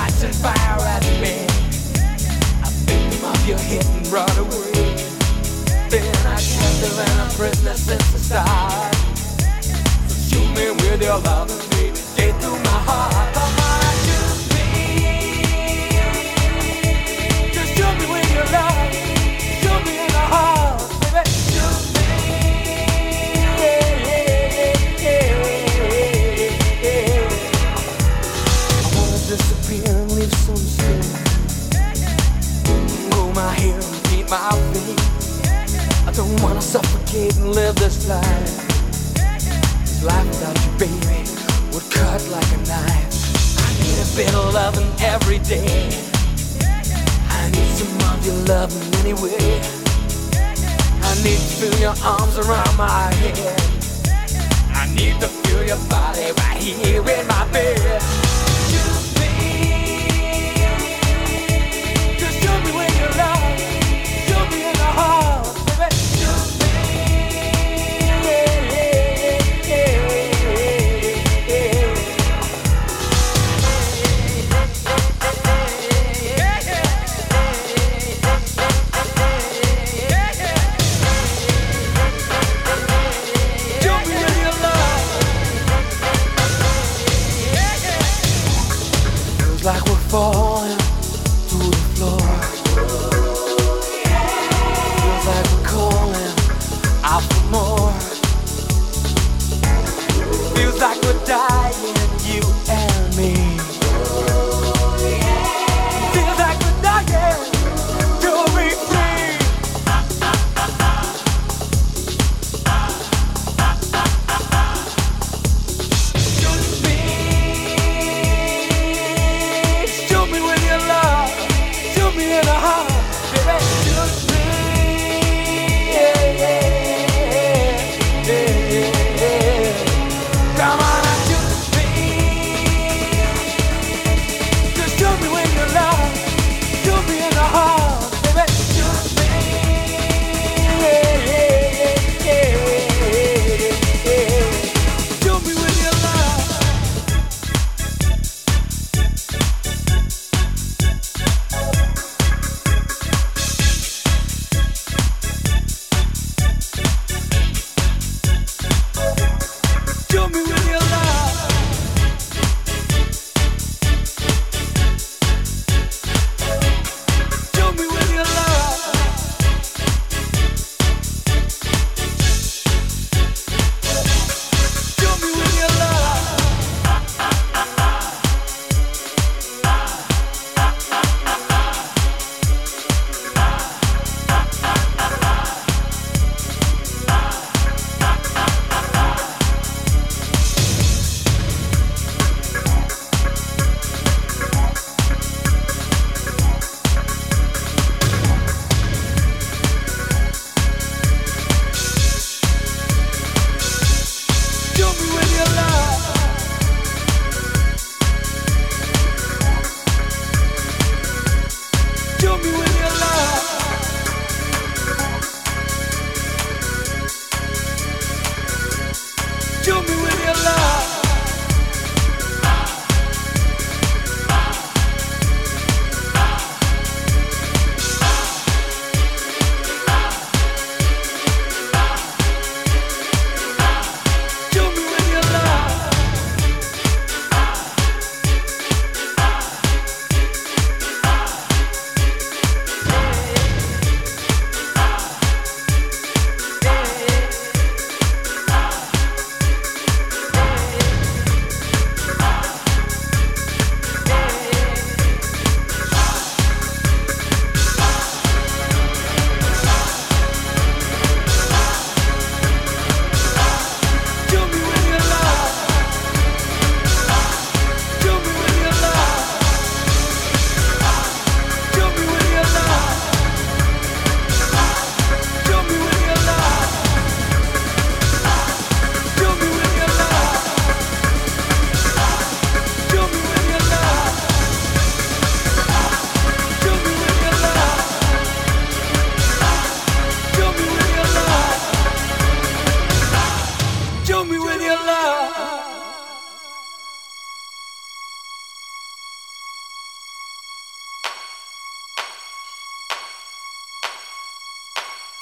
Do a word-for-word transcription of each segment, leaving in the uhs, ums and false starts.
lights and fire at me. A victim of your hit and run away. Been a captive and a prisoner since the start. So shoot me with your love and baby, get through my heart. Come on, shoot me. Just shoot me with your love. Shoot me in the heart, baby. Shoot me. Yeah, yeah, yeah, yeah. I wanna disappear and leave some skin. Grow my hair and paint my feet. I don't wanna suffocate and live this life. This life without you, baby, would cut like a knife. I need a bit of loving every day. I need some of your loving anyway. I need to feel your arms around my head. I need to feel your body right here in my bed. Shoot me. Just shoot me with your love. Shoot me in the heart. Like we're falling to the floor. Feels like we're calling out for more. Feels like we're dying, you and me. Feels like we're dying to be free. Shoot me. Shoot me with your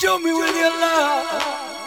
Show me with your love.